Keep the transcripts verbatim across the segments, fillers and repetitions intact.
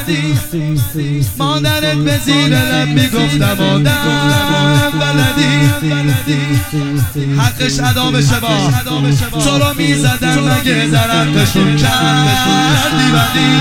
مادرت به زیر لب میگفت مادر بلدی حقش ادا بشه با تو رو میزدن مگه در حقشون کردی بدی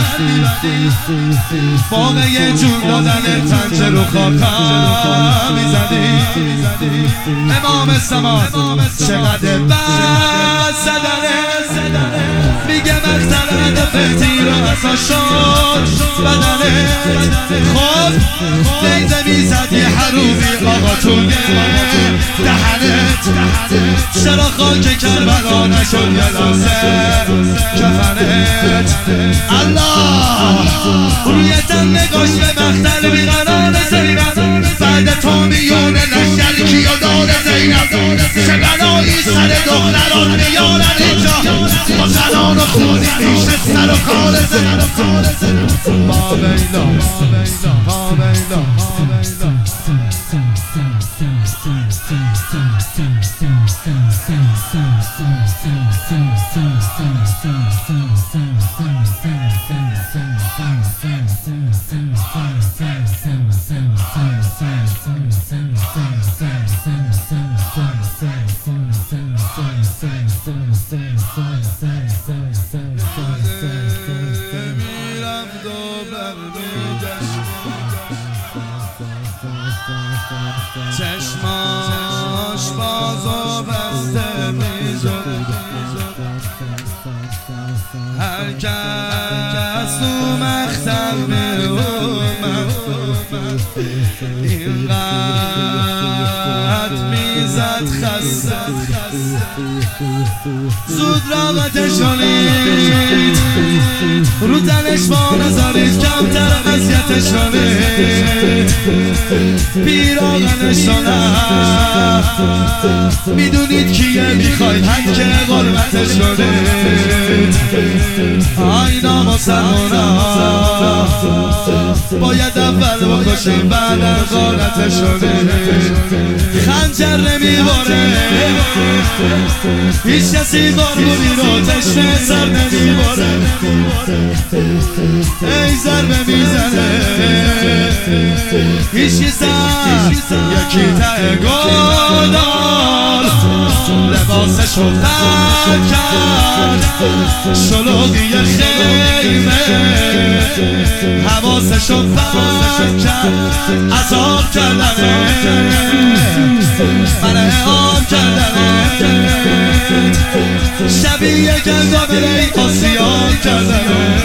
موقع جون دادن پنجه رو خاکا میزدی امام زمان چقدر بد زدنه میگه مقتل هدف تیر و اصلا شد بدنه خود نیزه میزد یه حروفی آقا تو دهنت چرا خاک کربلا نشد یه لحظه کفنت الله روی تن نگاش به مقتل بیقرار زینب بعد تو میون لشکر کیو داره زینب چه بلایی سر دختران میارن اینجا با زنان و خونی میشه سر و کار زینب ما بیلا ما بیلا چشماش باز و بسته میشد هر کس تو مختل می اومد اینقدر میزد خسته زود راقتش کنید رو تنش با نذارید کمتر اذیتش کنید پیراهنش کنم میدونید کیه میخواید حک غربتش کنید آینا مسلمانا باید اول بکشیم بعد غارتش کنید خنجر نمیباره هیچ کسی قربونی رو تشنه سر نمیباره ای ضربه میزنه هیچی سر یکی ته گلدار لباسشو تر کرد شلوغی خیمه حواسشو پر کرد عذاب کردنه من اعام کردنه شبیه گندا بره آسیان کردنه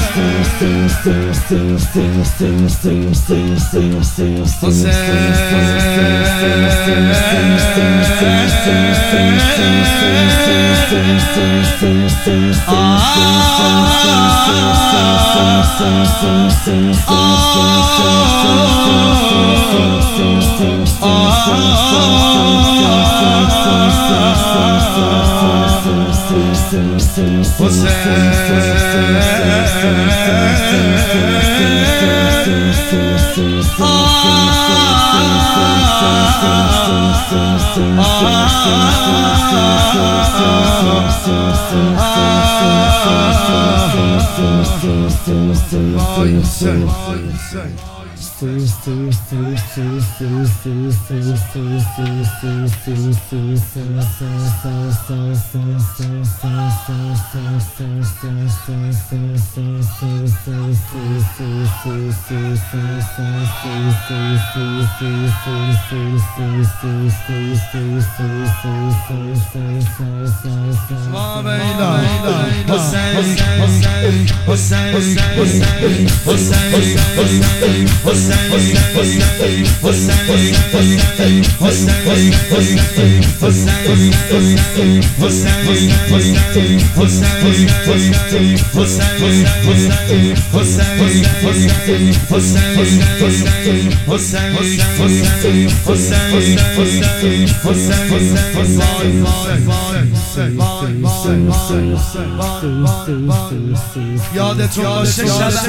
یادتون باشه شب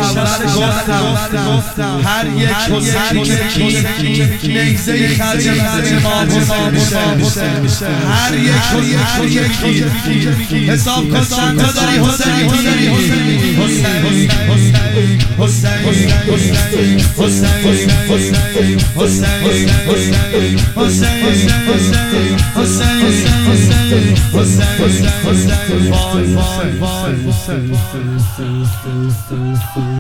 اول گفتم هر یک حسین که نیزه خرج امام حسین میشه هر یک هر یکی حساب کن چند تا داری حسین حسین Hussein, Hussein, Hussein, Hussein, Hussein, Hussein, Hussein, Hussein, Hussein.